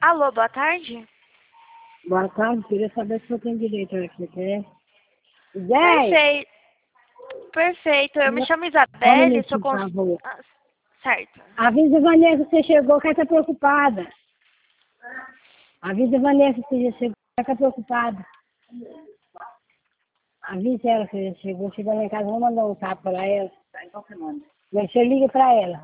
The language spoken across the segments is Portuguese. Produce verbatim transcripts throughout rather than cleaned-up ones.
Alô, boa tarde. Boa tarde, queria saber se eu tenho direito aqui, quer? dez? Perfeito. Perfeito. Eu me chamo Só um Isabelle, sou minutinho, por cons... favor. Ah, certo. Avisa a Vanessa que você chegou, que ela tá preocupada. Avisa a Vanessa que você chegou, que ela tá preocupada. Avisa ela que você chegou, chegou lá em casa, vamos mandar um tapa pra ela. Mas você liga pra ela.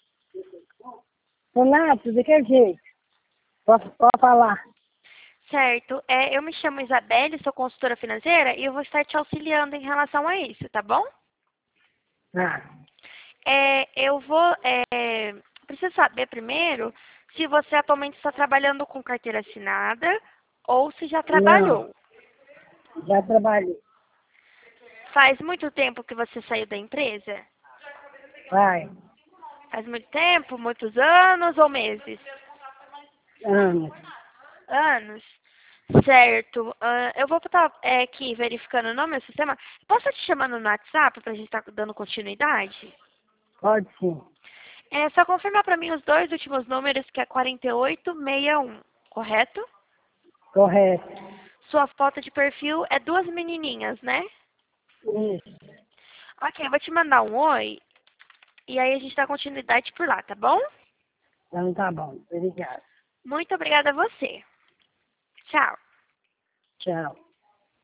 Renato, de que jeito? Pode, pode falar. Certo. É, eu me chamo Isabelle, sou consultora financeira e eu vou estar te auxiliando em relação a isso, tá bom? Ah, É, eu vou... É, preciso saber primeiro se você atualmente está trabalhando com carteira assinada ou se já não, trabalhou. já trabalhei. Faz muito tempo que você saiu da empresa? Vai, Faz muito tempo? Muitos anos ou meses? anos. Anos? Certo. Ah, eu vou estar aqui verificando o nome do sistema. Posso te chamando no WhatsApp para a gente estar dando continuidade? Pode sim. É só confirmar para mim os dois últimos números, que é quarenta e oito sessenta e um, correto? Correto. Sua foto de perfil é duas menininhas, né? Isso. Ok, eu vou te mandar um oi e aí a gente dá continuidade por lá, tá bom? Então tá bom. Obrigado. Muito obrigada a você. Tchau. Tchau.